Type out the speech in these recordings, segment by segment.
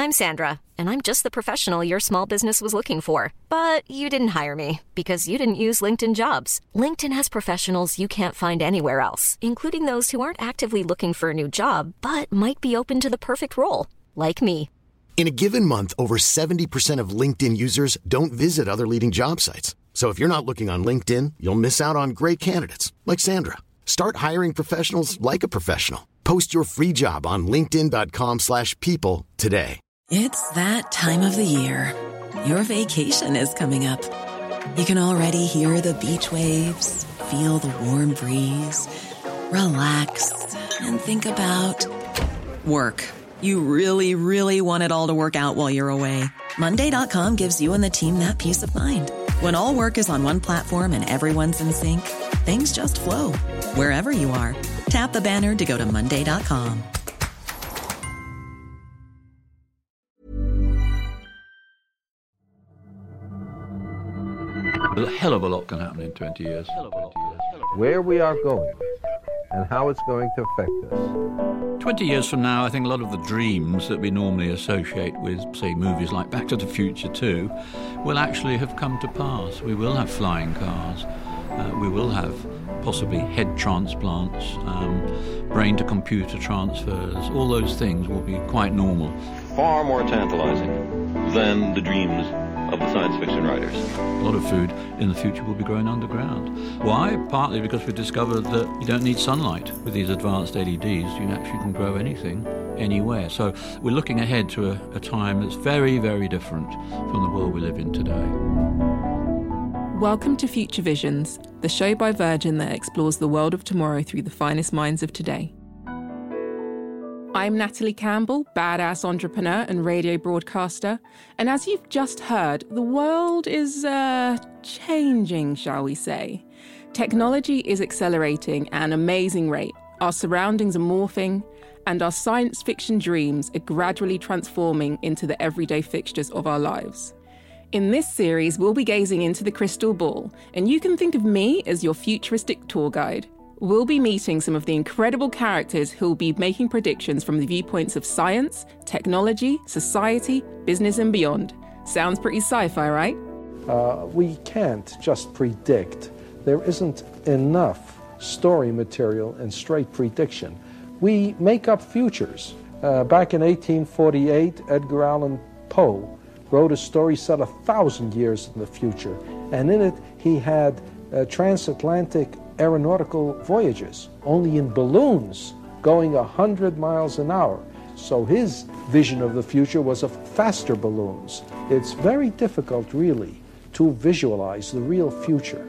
I'm Sandra, and I'm just the professional your small business was looking for. But you didn't hire me because you didn't use LinkedIn Jobs. LinkedIn has professionals you can't find anywhere else, including those who aren't actively looking for a new job, but might be open to the perfect role, like me. In a given month, over 70% of LinkedIn users don't visit other leading job sites. So if you're not looking on LinkedIn, you'll miss out on great candidates like Sandra. Start hiring professionals like a professional. Post your free job on linkedin.com/people today. It's that time of the year. Your vacation is coming up. You can already hear the beach waves, feel the warm breeze, relax, and think about work. You really, really want it all to work out while you're away. Monday.com gives you and the team that peace of mind. When all work is on one platform and everyone's in sync, things just flow. Wherever you are, tap the banner to go to Monday.com. A hell of a lot can happen in 20 years. Where we are going and how it's going to affect us. 20 years from now, I think a lot of the dreams that we normally associate with, say, movies like Back to the Future 2, will actually have come to pass. We will have flying cars. We will have possibly head transplants, brain-to-computer transfers. All those things will be quite normal. Far more tantalizing than the dreams of the science fiction writers. A lot of food in the future will be grown underground. Why? Partly because we've discovered that you don't need sunlight with these advanced LEDs. You actually can grow anything, anywhere. So we're looking ahead to a time that's very, very different from the world we live in today. Welcome to Future Visions, the show by Virgin that explores the world of tomorrow through the finest minds of today. I'm Natalie Campbell, badass entrepreneur and radio broadcaster. And as you've just heard, the world is changing, shall we say. Technology is accelerating at an amazing rate. Our surroundings are morphing, and our science fiction dreams are gradually transforming into the everyday fixtures of our lives. In this series, we'll be gazing into the crystal ball, and you can think of me as your futuristic tour guide. We'll be meeting some of the incredible characters who'll be making predictions from the viewpoints of science, technology, society, business and beyond. Sounds pretty sci-fi, right? We can't just predict. There isn't enough story material and straight prediction. We make up futures. Back in 1848, Edgar Allan Poe wrote a story set 1,000 years in the future, and in it he had transatlantic aeronautical voyages, only in balloons going 100 miles an hour. So his vision of the future was of faster balloons. It's very difficult, really, to visualize the real future.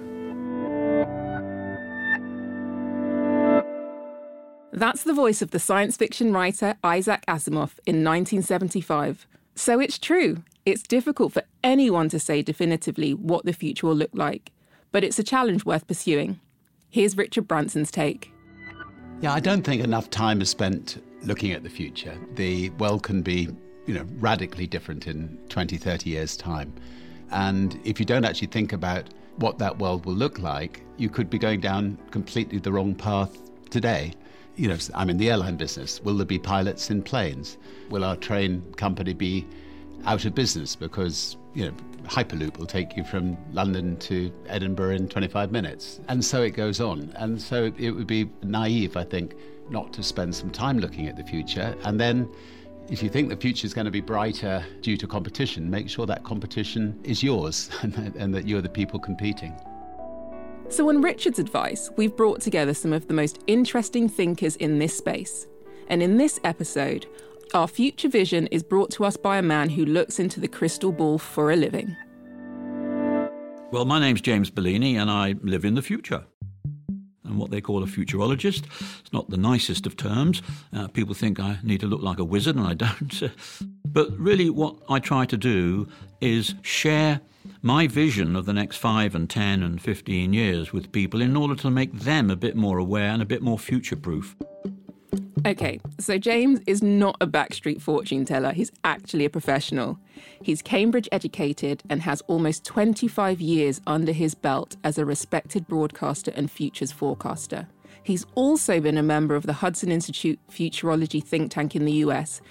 That's the voice of the science fiction writer Isaac Asimov in 1975. So it's true. It's difficult for anyone to say definitively what the future will look like, but it's a challenge worth pursuing. Here's Richard Branson's take. Yeah, I don't think enough time is spent looking at the future. The world can be, radically different in 20, 30 years' time. And if you don't actually think about what that world will look like, you could be going down completely the wrong path today. I'm in the airline business. Will there be pilots in planes? Will our train company be out of business because, Hyperloop will take you from London to Edinburgh in 25 minutes. And so it goes on. And so it would be naive, I think, not to spend some time looking at the future. And then if you think the future is going to be brighter due to competition, make sure that competition is yours and that you're the people competing. So on Richard's advice, we've brought together some of the most interesting thinkers in this space. And in this episode, our future vision is brought to us by a man who looks into the crystal ball for a living. Well, my name's James Bellini, and I live in the future. I'm what they call a futurologist. It's not the nicest of terms. People think I need to look like a wizard, and I don't. But really what I try to do is share my vision of the next 5 and 10 and 15 years with people in order to make them a bit more aware and a bit more future-proof. Okay, so James is not a backstreet fortune teller. He's actually a professional. He's Cambridge educated and has almost 25 years under his belt as a respected broadcaster and futures forecaster. He's also been a member of the Hudson Institute Futurology think tank in the US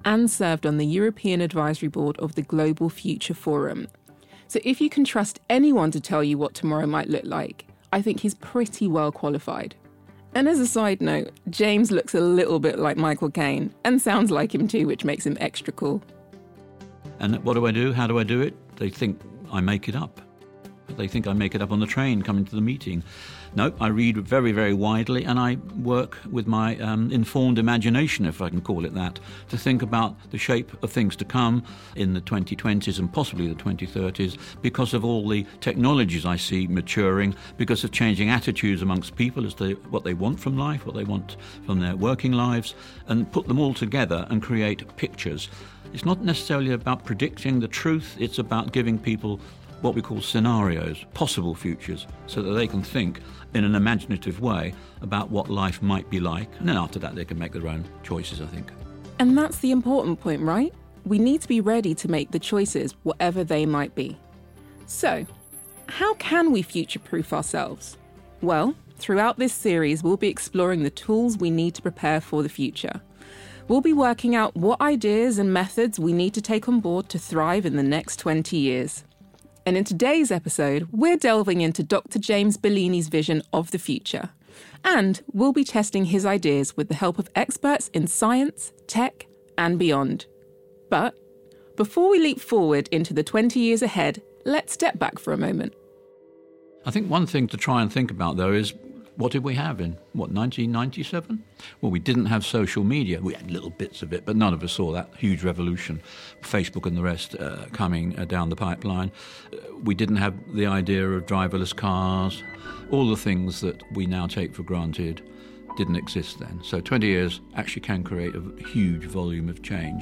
and served on the European Advisory Board of the Global Future Forum. So if you can trust anyone to tell you what tomorrow might look like, I think he's pretty well qualified. And as a side note, James looks a little bit like Michael Caine, and sounds like him too, which makes him extra cool. And what do I do? How do I do it? They think I make it up. They think I make it up on the train coming to the meeting. No, I read very, very widely, and I work with my informed imagination, if I can call it that, to think about the shape of things to come in the 2020s and possibly the 2030s because of all the technologies I see maturing, because of changing attitudes amongst people as to what they want from life, what they want from their working lives, and put them all together and create pictures. It's not necessarily about predicting the truth, it's about giving people what we call scenarios, possible futures, so that they can think in an imaginative way about what life might be like. And then after that, they can make their own choices, I think. And that's the important point, right? We need to be ready to make the choices, whatever they might be. So, how can we future-proof ourselves? Well, throughout this series, we'll be exploring the tools we need to prepare for the future. We'll be working out what ideas and methods we need to take on board to thrive in the next 20 years. And in today's episode, we're delving into Dr. James Bellini's vision of the future. And we'll be testing his ideas with the help of experts in science, tech, and beyond. But before we leap forward into the 20 years ahead, let's step back for a moment. I think one thing to try and think about, though, is what did we have in, 1997? Well, we didn't have social media. We had little bits of it, but none of us saw that huge revolution, Facebook and the rest coming down the pipeline. We didn't have the idea of driverless cars. All the things that we now take for granted didn't exist then. So 20 years actually can create a huge volume of change.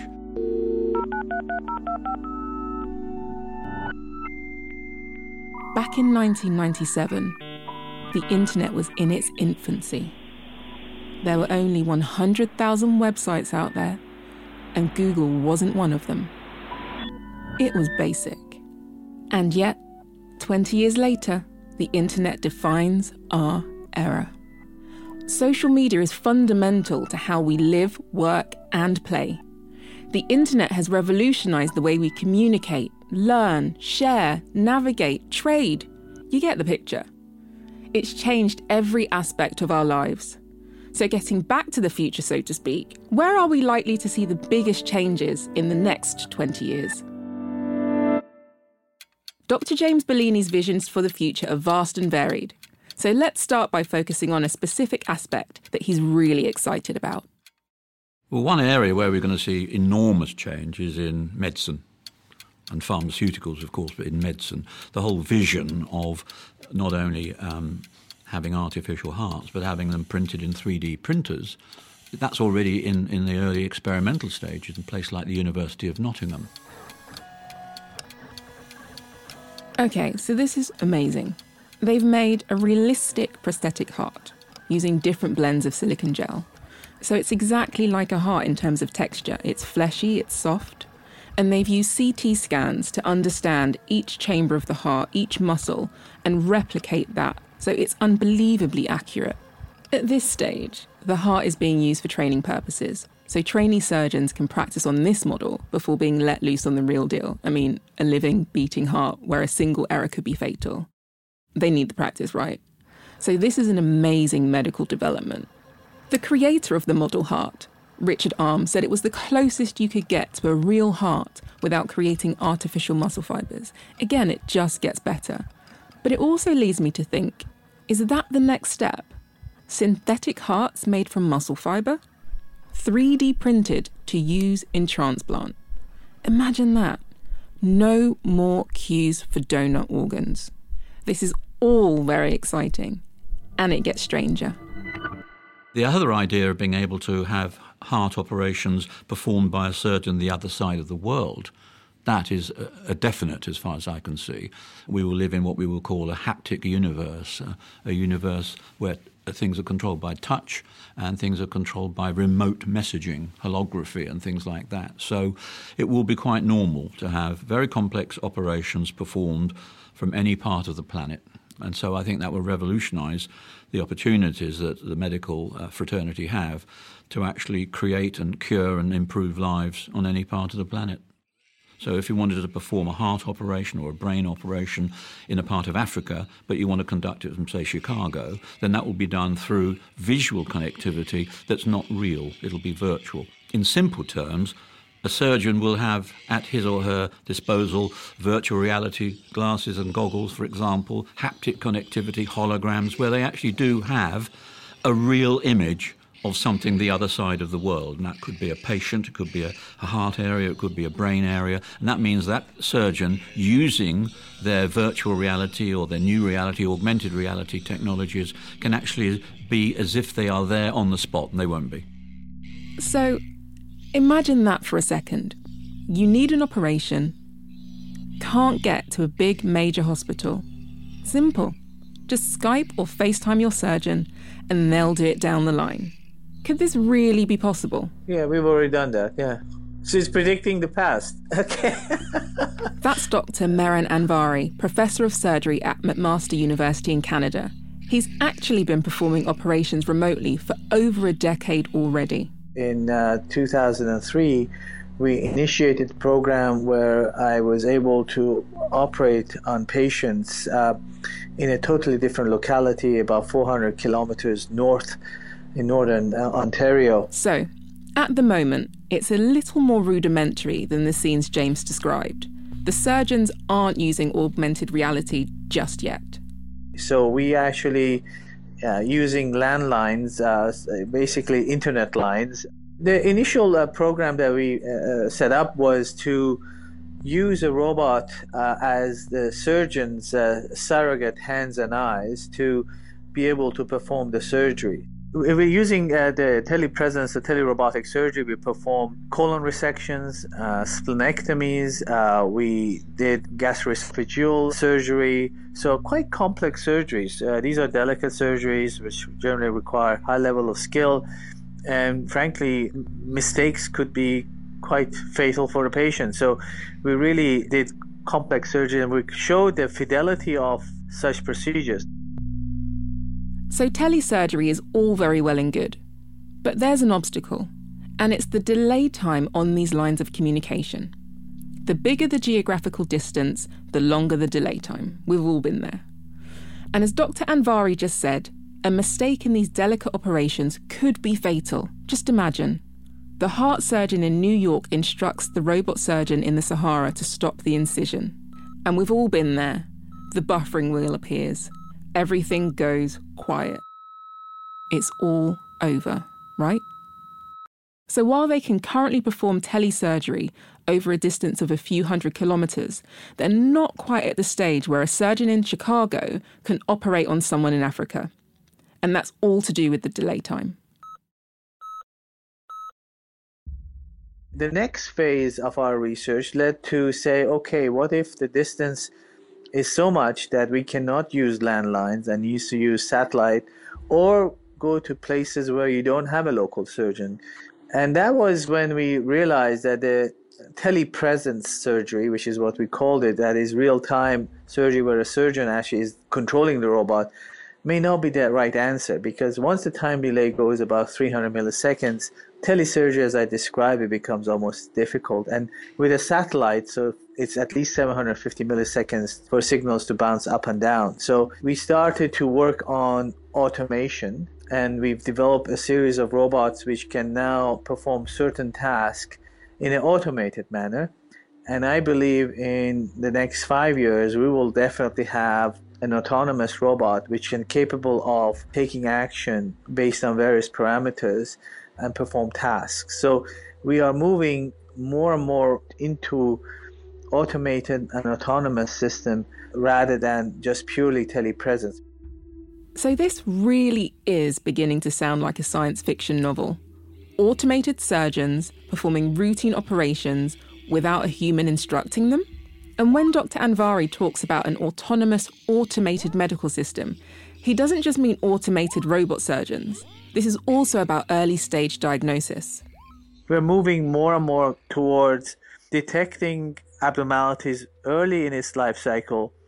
Back in 1997, the internet was in its infancy. There were only 100,000 websites out there, and Google wasn't one of them. It was basic. And yet, 20 years later, the internet defines our era. Social media is fundamental to how we live, work, and play. The internet has revolutionized the way we communicate, learn, share, navigate, trade. You get the picture. It's changed every aspect of our lives. So getting back to the future, so to speak, where are we likely to see the biggest changes in the next 20 years? Dr. James Bellini's visions for the future are vast and varied. So let's start by focusing on a specific aspect that he's really excited about. Well, one area where we're going to see enormous change is in medicine and pharmaceuticals, of course, but in medicine. The whole vision of not only having artificial hearts, but having them printed in 3D printers, that's already in the early experimental stages in a place like the University of Nottingham. Okay, so this is amazing. They've made a realistic prosthetic heart using different blends of silicone gel. So it's exactly like a heart in terms of texture. It's fleshy, it's soft. And they've used CT scans to understand each chamber of the heart, each muscle, and replicate that. So it's unbelievably accurate. At this stage, the heart is being used for training purposes. So trainee surgeons can practice on this model before being let loose on the real deal. I mean, a living, beating heart where a single error could be fatal. They need the practice, right? So this is an amazing medical development. The creator of the model heart, Richard Arm, said it was the closest you could get to a real heart without creating artificial muscle fibres. Again, it just gets better. But it also leads me to think, is that the next step? Synthetic hearts made from muscle fibre? 3D printed to use in transplant. Imagine that. No more queues for donor organs. This is all very exciting, and it gets stranger. The other idea of being able to have heart operations performed by a surgeon the other side of the world, that is a definite as far as I can see. We will live in what we will call a haptic universe, a universe where things are controlled by touch and things are controlled by remote messaging, holography and things like that. So it will be quite normal to have very complex operations performed from any part of the planet And so I think that will revolutionise the opportunities that the medical fraternity have to actually create and cure and improve lives on any part of the planet. So if you wanted to perform a heart operation or a brain operation in a part of Africa, but you want to conduct it from, say, Chicago, then that will be done through visual connectivity that's not real. It'll be virtual. In simple terms, a surgeon will have at his or her disposal virtual reality glasses and goggles, for example, haptic connectivity, holograms, where they actually do have a real image of something the other side of the world. And that could be a patient, it could be a heart area, it could be a brain area. And that means that surgeon, using their virtual reality or their new reality, augmented reality technologies, can actually be as if they are there on the spot, and they won't be. So imagine that for a second. You need an operation, can't get to a big major hospital. Simple. Just Skype or FaceTime your surgeon and they'll do it down the line. Could this really be possible? Yeah, we've already done that, yeah. So it's predicting the past. Okay. That's Dr. Mehran Anvari, Professor of Surgery at McMaster University in Canada. He's actually been performing operations remotely for over a decade already. In 2003, we initiated a program where I was able to operate on patients in a totally different locality, about 400 kilometers north in northern Ontario. So, at the moment, it's a little more rudimentary than the scenes James described. The surgeons aren't using augmented reality just yet. So we actually using landlines, basically internet lines. The initial program that we set up was to use a robot as the surgeon's surrogate hands and eyes to be able to perform the surgery. We're using the telepresence, the telerobotic surgery. We perform colon resections, splenectomies. We did gastroesophageal surgery. So quite complex surgeries. These are delicate surgeries which generally require high level of skill. And frankly, mistakes could be quite fatal for the patient. So we really did complex surgery and we showed the fidelity of such procedures. So telesurgery is all very well and good, but there's an obstacle, and it's the delay time on these lines of communication. The bigger the geographical distance, the longer the delay time. We've all been there. And as Dr. Anvari just said, a mistake in these delicate operations could be fatal. Just imagine. The heart surgeon in New York instructs the robot surgeon in the Sahara to stop the incision. And we've all been there. The buffering wheel appears. Everything goes quiet. It's all over, right? So while they can currently perform telesurgery over a distance of a few hundred kilometres, they're not quite at the stage where a surgeon in Chicago can operate on someone in Africa. And that's all to do with the delay time. The next phase of our research led to say, okay, what if the distance is so much that we cannot use landlines and need to use satellite or go to places where you don't have a local surgeon. And that was when we realized that the telepresence surgery, which is what we called it, that is real-time surgery where a surgeon actually is controlling the robot, may not be the right answer, because once the time delay goes about 300 milliseconds, telesurgery, as I described, it becomes almost difficult. And with a satellite, so it's at least 750 milliseconds for signals to bounce up and down. So we started to work on automation, and we've developed a series of robots which can now perform certain tasks in an automated manner. And I believe in the next 5 years, we will definitely have an autonomous robot which is capable of taking action based on various parameters and perform tasks. So we are moving more and more into automated and autonomous system rather than just purely telepresence. So this really is beginning to sound like a science fiction novel. Automated surgeons performing routine operations without a human instructing them? And when Dr. Anvari talks about an autonomous, automated medical system, he doesn't just mean automated robot surgeons. This is also about early-stage diagnosis. We're moving more and more towards detecting abnormalities early in its life cycle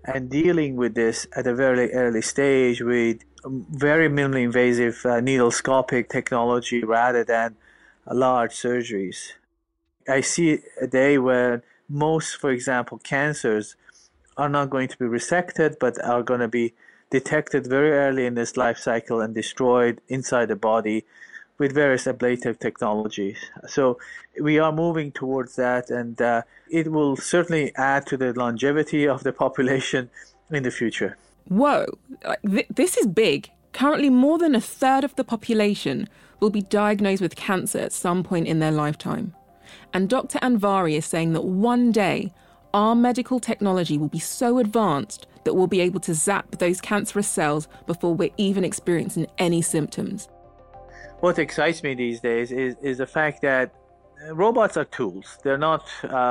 and dealing with this at a very early stage with very minimally invasive needlescopic technology rather than large surgeries. I see a day where most, for example, cancers are not going to be resected, but are going to be detected very early in this life cycle and destroyed inside the body with various ablative technologies. So we are moving towards that, and it will certainly add to the longevity of the population in the future. Whoa, this is big. Currently, more than a third of the population will be diagnosed with cancer at some point in their lifetime. And Dr. Anvari is saying that one day, our medical technology will be so advanced that we'll be able to zap those cancerous cells before we're even experiencing any symptoms. What excites me these days is the fact that robots are tools. They're not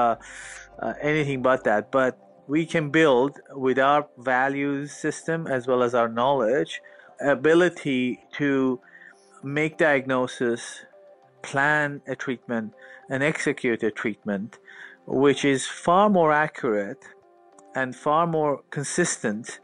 anything but that. But we can build, with our values system as well as our knowledge, ability to make diagnosis, plan a treatment, and execute a treatment, which is far more accurate and far more consistent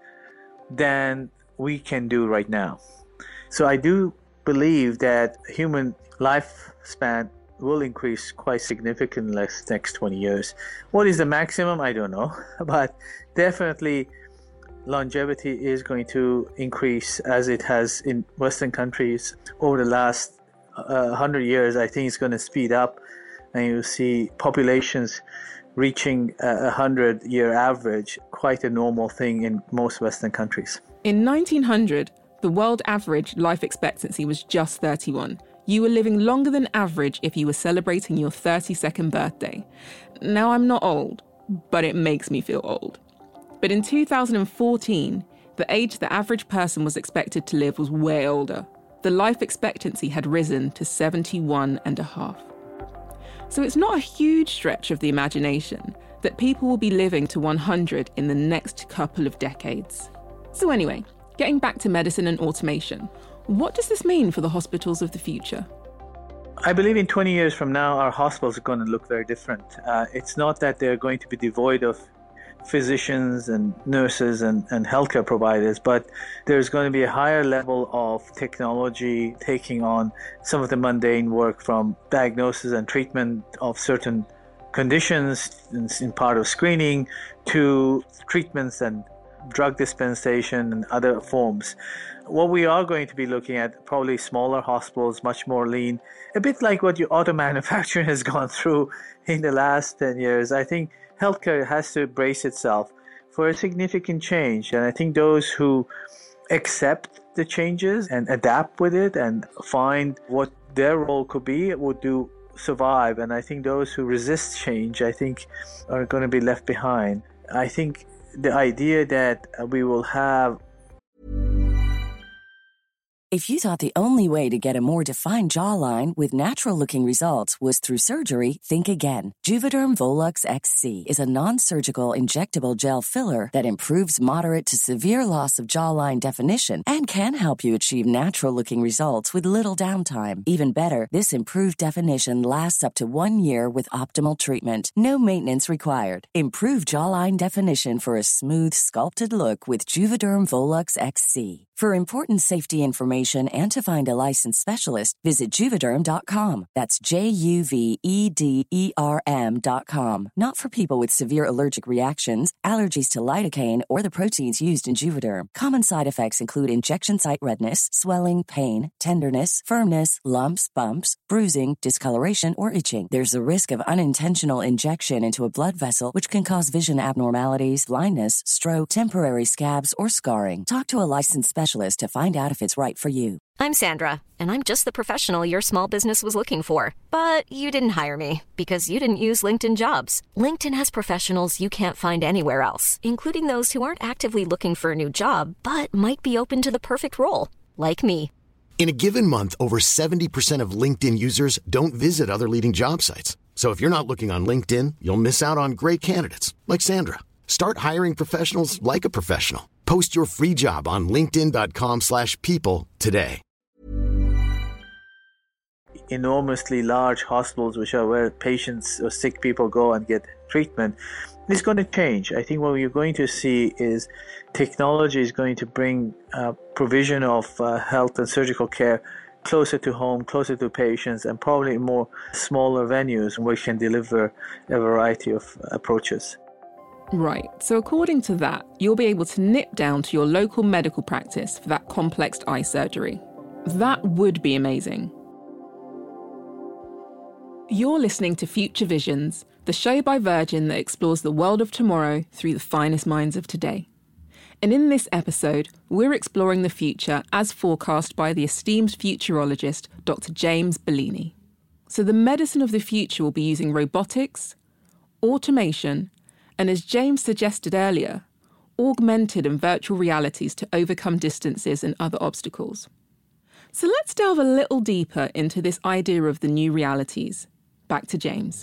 than we can do right now. So I do believe that human lifespan will increase quite significantly in the next 20 years. What is the maximum? I don't know. But definitely longevity is going to increase as it has in Western countries over the last 100 years. I think it's going to speed up, and you'll see populations reaching a 100-year average, quite a normal thing in most Western countries. In 1900, the world average life expectancy was just 31. You were living longer than average if you were celebrating your 32nd birthday. Now, I'm not old, but it makes me feel old. But in 2014, the age the average person was expected to live was way older. The life expectancy had risen to 71 and a half. So it's not a huge stretch of the imagination that people will be living to 100 in the next couple of decades. So anyway, getting back to medicine and automation, what does this mean for the hospitals of the future? I believe in 20 years from now, our hospitals are going to look very different. It's not that they're going to be devoid of physicians and nurses and healthcare providers, but there's going to be a higher level of technology taking on some of the mundane work, from diagnosis and treatment of certain conditions in part of screening to treatments and drug dispensation and other forms. What we are going to be looking at, probably smaller hospitals, much more lean, a bit like what your auto manufacturing has gone through in the last 10 years. I think healthcare has to brace itself for a significant change. And I think those who accept the changes and adapt with it and find what their role could be would survive. And I think those who resist change, I think, are going to be left behind. I think the idea that we will have... If you thought the only way to get a more defined jawline with natural-looking results was through surgery, think again. Juvederm Volux XC is a non-surgical injectable gel filler that improves moderate to severe loss of jawline definition and can help you achieve natural-looking results with little downtime. Even better, this improved definition lasts up to 1 year with optimal treatment. No maintenance required. Improve jawline definition for a smooth, sculpted look with Juvederm Volux XC. For important safety information and to find a licensed specialist, visit Juvederm.com. That's Juvederm.com. Not for people with severe allergic reactions, allergies to lidocaine, or the proteins used in Juvederm. Common side effects include injection site redness, swelling, pain, tenderness, firmness, lumps, bumps, bruising, discoloration, or itching. There's a risk of unintentional injection into a blood vessel, which can cause vision abnormalities, blindness, stroke, temporary scabs, or scarring. Talk to a licensed specialist to find out if it's right for you. I'm Sandra, and I'm just the professional your small business was looking for. But you didn't hire me because you didn't use LinkedIn Jobs. LinkedIn has professionals you can't find anywhere else, including those who aren't actively looking for a new job, but might be open to the perfect role, like me. In a given month, over 70% of LinkedIn users don't visit other leading job sites. So if you're not looking on LinkedIn, you'll miss out on great candidates like Sandra. Start hiring professionals like a professional. Post your free job on linkedin.com/people today. enormously large hospitals, which are where patients or sick people go and get treatment, is going to change. I think what you're going to see is technology is going to bring provision of health and surgical care closer to home, closer to patients, and probably more smaller venues where we can deliver a variety of approaches. Right, so according to that, you'll be able to nip down to your local medical practice for that complex eye surgery. That would be amazing. You're listening to Future Visions, the show by Virgin that explores the world of tomorrow through the finest minds of today. And in this episode, we're exploring the future as forecast by the esteemed futurologist, Dr. James Bellini. So the medicine of the future will be using robotics, automation, and as James suggested earlier, augmented and virtual realities to overcome distances and other obstacles. So let's delve a little deeper into this idea of the new realities. Back to James.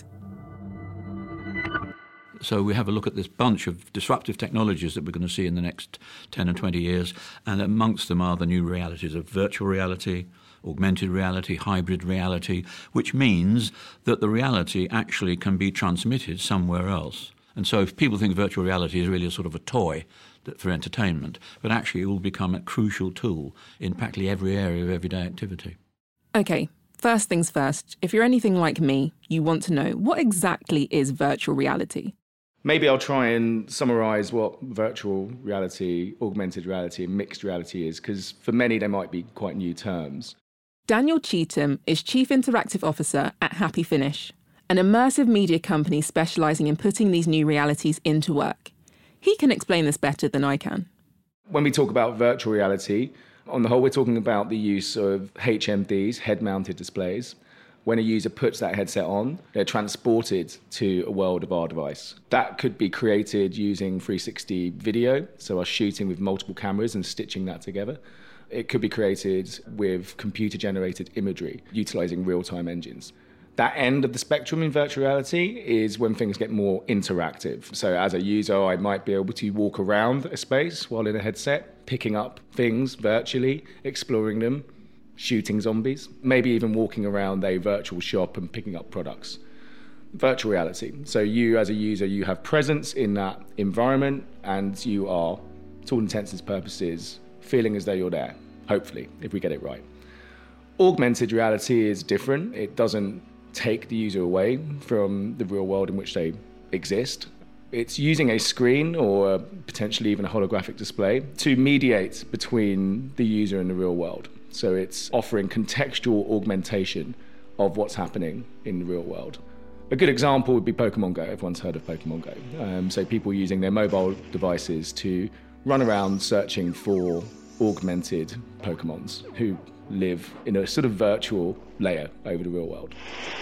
So we have a look at this bunch of disruptive technologies that we're going to see in the next 10 and 20 years, and amongst them are the new realities of virtual reality, augmented reality, hybrid reality, which means that the reality actually can be transmitted somewhere else. And so if people think virtual reality is really a sort of a toy for entertainment, but actually it will become a crucial tool in practically every area of everyday activity. Okay, first things first, if you're anything like me, you want to know, what exactly is virtual reality? Maybe I'll try and summarise what virtual reality, augmented reality and mixed reality is, because for many they might be quite new terms. Daniel Cheetham is Chief Interactive Officer at Happy Finish, an immersive media company specialising in putting these new realities into work. He can explain this better than I can. When we talk about virtual reality, on the whole, we're talking about the use of HMDs, head-mounted displays. When a user puts that headset on, they're transported to a world of our device. That could be created using 360 video, so us shooting with multiple cameras and stitching that together. It could be created with computer-generated imagery, utilising real-time engines. That end of the spectrum in virtual reality is when things get more interactive. So as a user, I might be able to walk around a space while in a headset, picking up things virtually, exploring them, shooting zombies, maybe even walking around a virtual shop and picking up products. Virtual reality. So you as a user, you have presence in that environment and you are, to all intents and purposes, feeling as though you're there, hopefully, if we get it right. Augmented reality is different. It doesn't take the user away from the real world in which they exist. It's using a screen or potentially even a holographic display to mediate between the user and the real world. So it's offering contextual augmentation of what's happening in the real world. A good example would be Pokemon Go. Everyone's heard of Pokemon Go. So people using their mobile devices to run around searching for augmented Pokemons who live in a sort of virtual layer over the real world.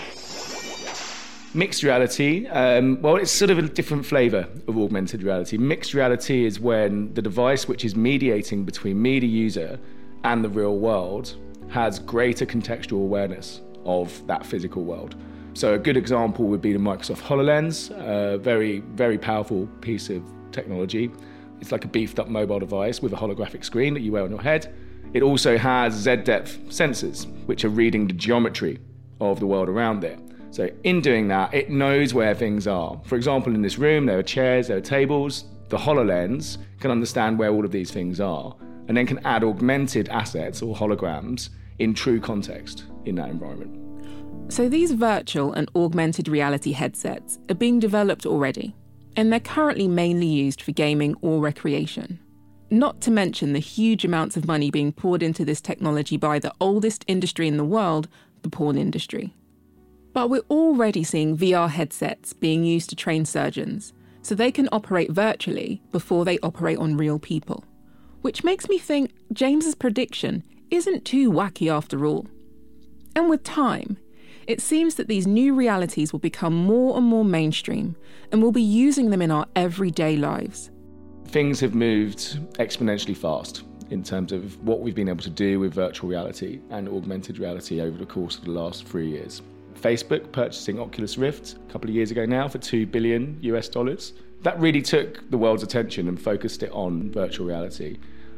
Mixed reality, well, it's sort of a different flavour of augmented reality. Mixed reality is when the device which is mediating between me, the user, and the real world has greater contextual awareness of that physical world. So a good example would be the Microsoft HoloLens, a very, very powerful piece of technology. It's like a beefed up mobile device with a holographic screen that you wear on your head. It also has Z-depth sensors, which are reading the geometry of the world around it. So in doing that, it knows where things are. For example, in this room, there are chairs, there are tables. The HoloLens can understand where all of these things are and then can add augmented assets or holograms in true context in that environment. So these virtual and augmented reality headsets are being developed already, and they're currently mainly used for gaming or recreation. Not to mention the huge amounts of money being poured into this technology by the oldest industry in the world, the porn industry. But we're already seeing VR headsets being used to train surgeons, so they can operate virtually before they operate on real people. Which makes me think James's prediction isn't too wacky after all. And with time, it seems that these new realities will become more and more mainstream, and we'll be using them in our everyday lives. Things have moved exponentially fast in terms of what we've been able to do with virtual reality and augmented reality over the course of the last 3 years. Facebook purchasing Oculus Rift a couple of years ago now for $2 billion US. That really took the world's attention and focused it on virtual reality.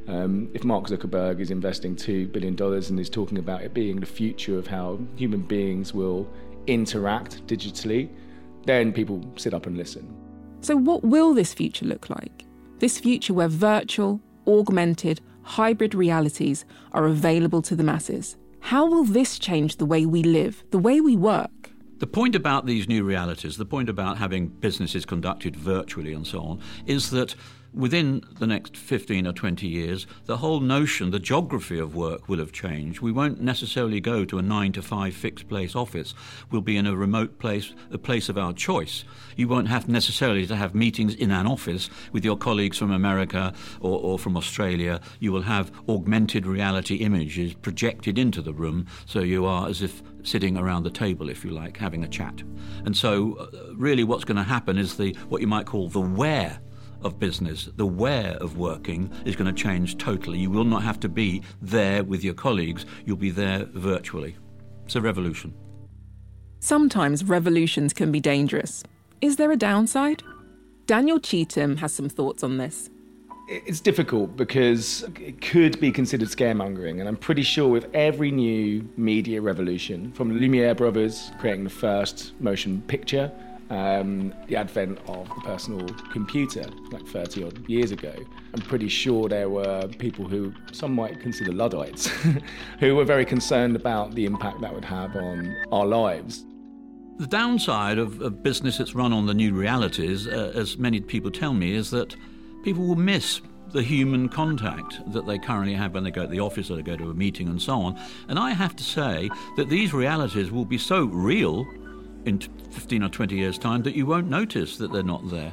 If Mark Zuckerberg is investing $2 billion and is talking about it being the future of how human beings will interact digitally, then people sit up and listen. So what will this future look like? This future where virtual, augmented, hybrid realities are available to the masses. How will this change the way we live, the way we work? The point about these new realities, the point about having businesses conducted virtually and so on, is that within the next 15 or 20 years, the whole notion, the geography of work will have changed. We won't necessarily go to a 9-to-5 fixed place office. We'll be in a remote place, a place of our choice. You won't have necessarily to have meetings in an office with your colleagues from America or from Australia. You will have augmented reality images projected into the room, so you are as if sitting around the table, if you like, having a chat. And so really what's going to happen is what you might call the where of business, the where of working is going to change totally. You will not have to be there with your colleagues. You'll be there virtually. It's a revolution. Sometimes revolutions can be dangerous. Is there a downside? Daniel Cheetham has some thoughts on this. It's difficult because it could be considered scaremongering, and I'm pretty sure with every new media revolution, from the Lumiere brothers creating the first motion picture, the advent of the personal computer like 30 odd years ago, I'm pretty sure there were people who some might consider Luddites who were very concerned about the impact that would have on our lives. The downside of business that's run on the new realities, as many people tell me, is that people will miss the human contact that they currently have when they go to the office or they go to a meeting and so on. And I have to say that these realities will be so real in 15 or 20 years' time that you won't notice that they're not there.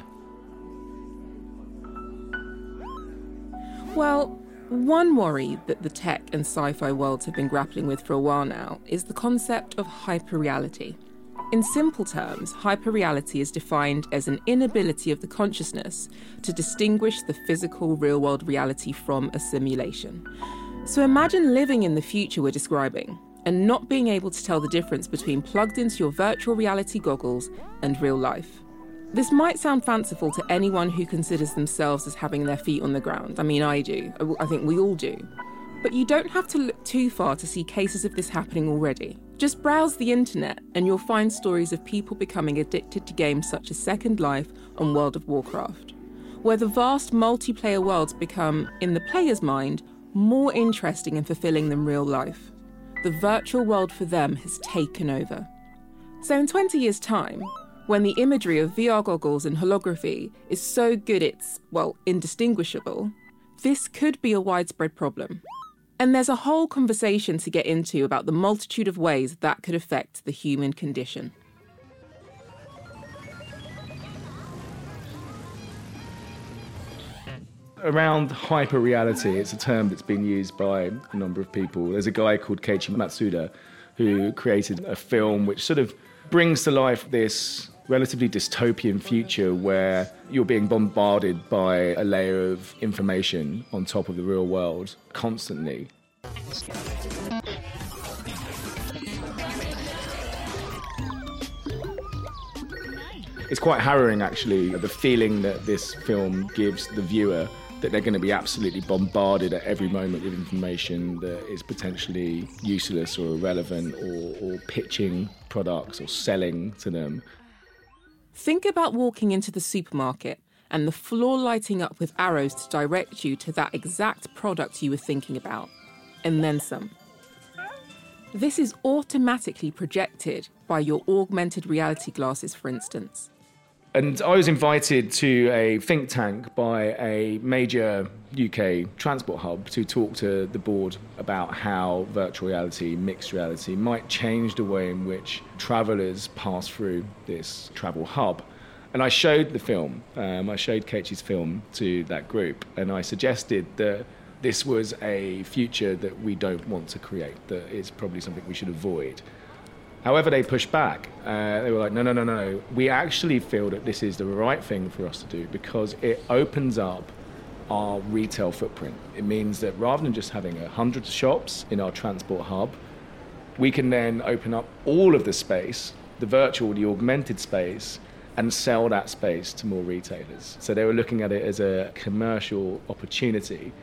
Well, one worry that the tech and sci-fi worlds have been grappling with for a while now is the concept of hyperreality. In simple terms, hyperreality is defined as an inability of the consciousness to distinguish the physical real-world reality from a simulation. So imagine living in the future we're describing and not being able to tell the difference between plugged into your virtual reality goggles and real life. This might sound fanciful to anyone who considers themselves as having their feet on the ground. I mean, I do. I think we all do. But you don't have to look too far to see cases of this happening already. Just browse the internet and you'll find stories of people becoming addicted to games such as Second Life and World of Warcraft, where the vast multiplayer worlds become, in the player's mind, more interesting and fulfilling than real life. The virtual world for them has taken over. So in 20 years' time, when the imagery of VR goggles and holography is so good it's, well, indistinguishable, this could be a widespread problem. And there's a whole conversation to get into about the multitude of ways that could affect the human condition. Around hyperreality, it's a term that's been used by a number of people. There's a guy called Keiichi Matsuda who created a film which sort of brings to life this relatively dystopian future where you're being bombarded by a layer of information on top of the real world constantly. It's quite harrowing, actually, the feeling that this film gives the viewer that they're going to be absolutely bombarded at every moment with information that is potentially useless or irrelevant, or pitching products or selling to them. Think about walking into the supermarket and the floor lighting up with arrows to direct you to that exact product you were thinking about, and then some. This is automatically projected by your augmented reality glasses, for instance. And I was invited to a think tank by a major UK transport hub to talk to the board about how virtual reality, mixed reality, might change the way in which travellers pass through this travel hub. And I showed the film, I showed Keiichi's film to that group, and I suggested that this was a future that we don't want to create, that it's probably something we should avoid. However, they pushed back. They were like, no. We actually feel that this is the right thing for us to do because it opens up our retail footprint. It means that rather than just having 100 shops in our transport hub, we can then open up all of the space, the virtual, the augmented space, and sell that space to more retailers. So they were looking at it as a commercial opportunity.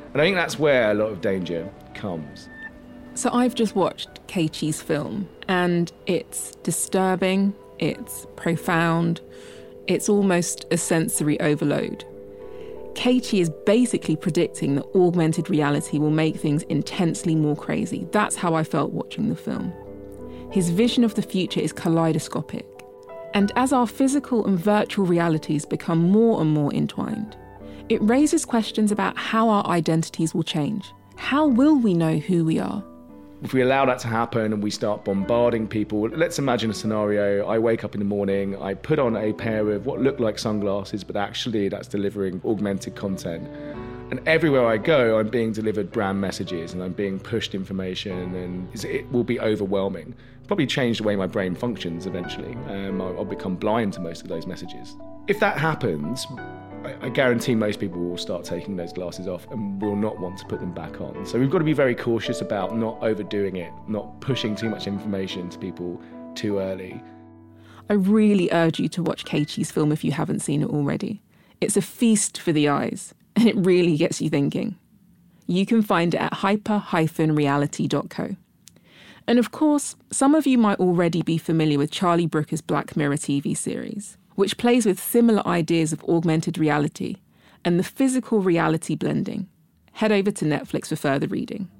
And I think that's where a lot of danger comes. So I've just watched Keiichi's film, and it's disturbing, it's profound, it's almost a sensory overload. Keiichi is basically predicting that augmented reality will make things intensely more crazy. That's how I felt watching the film. His vision of the future is kaleidoscopic. And as our physical and virtual realities become more and more entwined, it raises questions about how our identities will change. How will we know who we are? If we allow that to happen and we start bombarding people, let's imagine a scenario. I wake up in the morning, I put on a pair of what look like sunglasses, but actually that's delivering augmented content. And everywhere I go, I'm being delivered brand messages and I'm being pushed information, and it will be overwhelming. Probably change the way my brain functions eventually. I'll become blind to most of those messages. If that happens, I guarantee most people will start taking those glasses off and will not want to put them back on. So we've got to be very cautious about not overdoing it, not pushing too much information to people too early. I really urge you to watch Keiichi's film if you haven't seen it already. It's a feast for the eyes, and it really gets you thinking. You can find it at hyper-reality.co. And of course, some of you might already be familiar with Charlie Brooker's Black Mirror TV series, which plays with similar ideas of augmented reality and the physical reality blending. Head over to Netflix for further reading.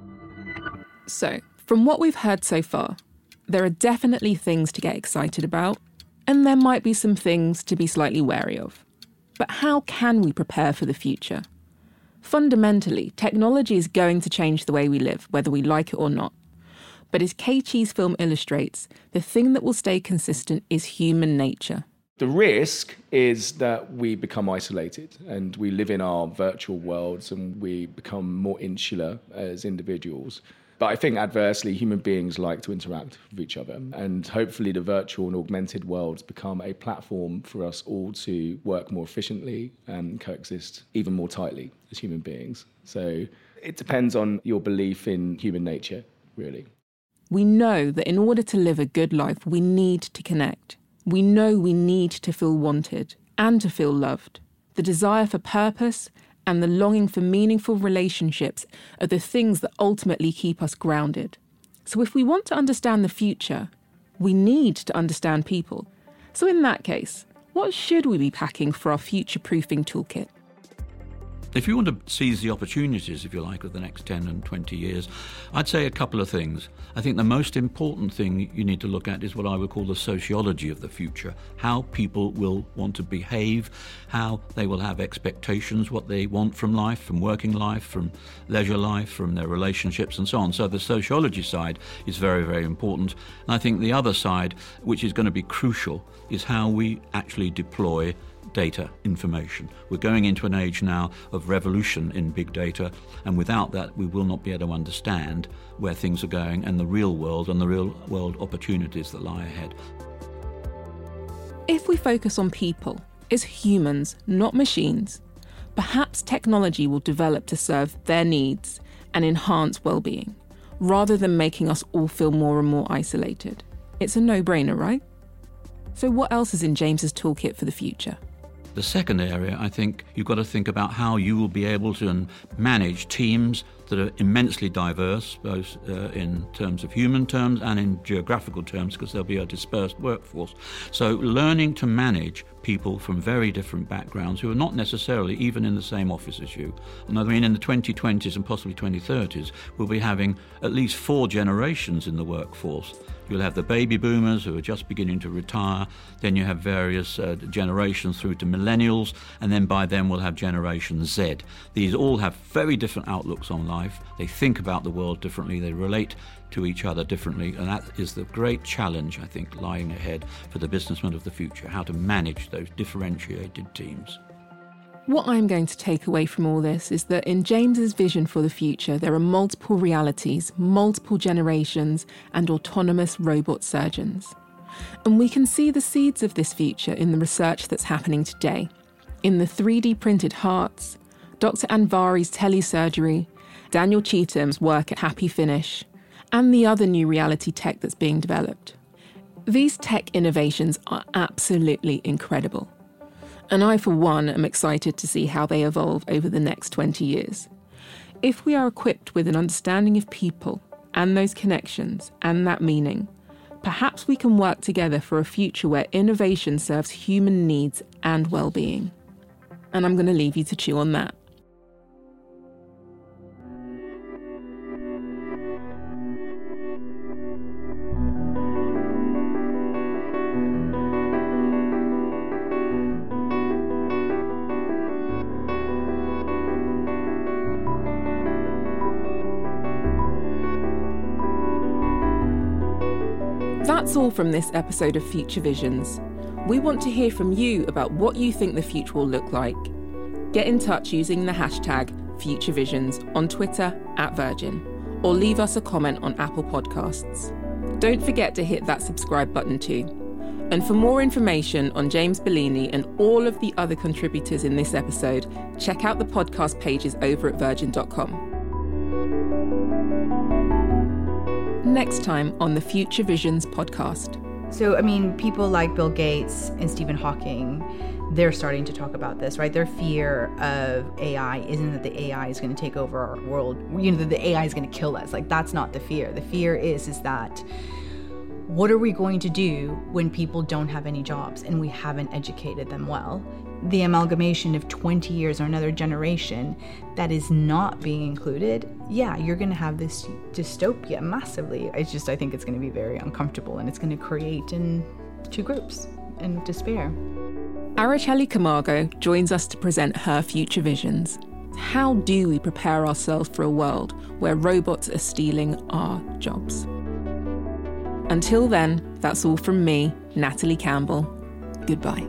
So, from what we've heard so far, there are definitely things to get excited about, and there might be some things to be slightly wary of. But how can we prepare for the future? Fundamentally, technology is going to change the way we live, whether we like it or not. But as Keiichi's film illustrates, the thing that will stay consistent is human nature. The risk is that we become isolated and we live in our virtual worlds and we become more insular as individuals. But I think adversely, human beings like to interact with each other, and hopefully the virtual and augmented worlds become a platform for us all to work more efficiently and coexist even more tightly as human beings. So it depends on your belief in human nature, really. We know that in order to live a good life, we need to connect. We know we need to feel wanted and to feel loved. The desire for purpose and the longing for meaningful relationships are the things that ultimately keep us grounded. So if we want to understand the future, we need to understand people. So in that case, what should we be packing for our future-proofing toolkit? If you want to seize the opportunities, if you like, of the next 10 and 20 years, I'd say a couple of things. I think the most important thing you need to look at is what I would call the sociology of the future, how people will want to behave, how they will have expectations, what they want from life, from working life, from leisure life, from their relationships and so on. So the sociology side is very, very important. And I think the other side, which is going to be crucial, is how we actually deploy data information. We're going into an age now of revolution in big data, and without that we will not be able to understand where things are going and the real world and the real world opportunities that lie ahead. If we focus on people, as humans, not machines, perhaps technology will develop to serve their needs and enhance well-being, rather than making us all feel more and more isolated. It's a no-brainer, right? So what else is in James's toolkit for the future? The second area, I think you've got to think about how you will be able to manage teams that are immensely diverse, both in terms of human terms and in geographical terms, because there'll be a dispersed workforce. So learning to manage people from very different backgrounds who are not necessarily even in the same office as you. And I mean, in the 2020s and possibly 2030s, we'll be having at least 4 generations in the workforce. You'll have the baby boomers who are just beginning to retire, then you have various generations through to millennials, and then by then we'll have Generation Z. These all have very different outlooks on life. They think about the world differently, they relate to each other differently, and that is the great challenge, I think, lying ahead for the businessmen of the future, how to manage those differentiated teams. What I'm going to take away from all this is that in James's vision for the future, there are multiple realities, multiple generations, and autonomous robot surgeons. And we can see the seeds of this future in the research that's happening today, in the 3D printed hearts, Dr. Anvari's telesurgery, Daniel Cheatham's work at Happy Finish, and the other new reality tech that's being developed. These tech innovations are absolutely incredible. And I, for one, am excited to see how they evolve over the next 20 years. If we are equipped with an understanding of people and those connections and that meaning, perhaps we can work together for a future where innovation serves human needs and well-being. And I'm going to leave you to chew on that. That's all from this episode of Future Visions. We want to hear from you about what you think the future will look like. Get in touch using the hashtag FutureVisions on Twitter @Virgin, or leave us a comment on Apple Podcasts. Don't forget to hit that subscribe button too. And for more information on James Bellini and all of the other contributors in this episode, check out the podcast pages over at virgin.com. Next time on the Future Visions podcast. So, I mean, people like Bill Gates and Stephen Hawking, they're starting to talk about this, right? Their fear of AI isn't that the AI is going to take over our world, that the AI is going to kill us. Like, that's not the fear. The fear is that what are we going to do when people don't have any jobs and we haven't educated them well? The amalgamation of 20 years or another generation that is not being included, yeah, you're going to have this dystopia massively. I think it's going to be very uncomfortable, and it's going to create in two groups and despair. Araceli Camargo joins us to present her Future Visions. How do we prepare ourselves for a world where robots are stealing our jobs? Until then, that's all from me, Natalie Campbell. Goodbye.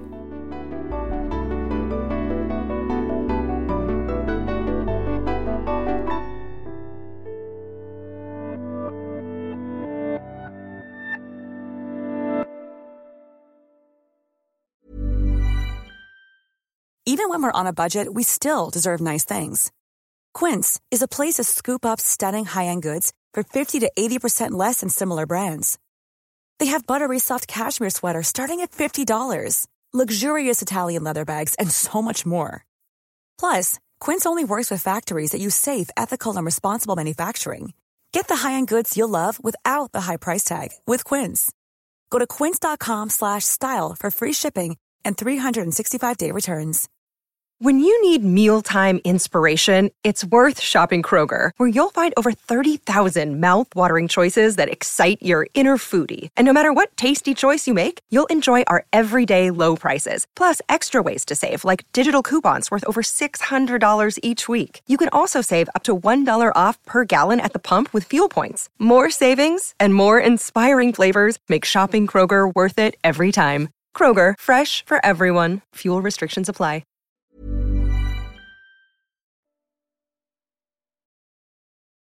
Even when we're on a budget, we still deserve nice things. Quince is a place to scoop up stunning high-end goods for 50 to 80% less than similar brands. They have buttery soft cashmere sweaters starting at $50, luxurious Italian leather bags, and so much more. Plus, Quince only works with factories that use safe, ethical, and responsible manufacturing. Get the high-end goods you'll love without the high price tag with Quince. Go to quince.com/style for free shipping and 365-day returns. When you need mealtime inspiration, it's worth shopping Kroger, where you'll find over 30,000 mouth-watering choices that excite your inner foodie. And no matter what tasty choice you make, you'll enjoy our everyday low prices, plus extra ways to save, like digital coupons worth over $600 each week. You can also save up to $1 off per gallon at the pump with fuel points. More savings and more inspiring flavors make shopping Kroger worth it every time. Kroger, fresh for everyone. Fuel restrictions apply.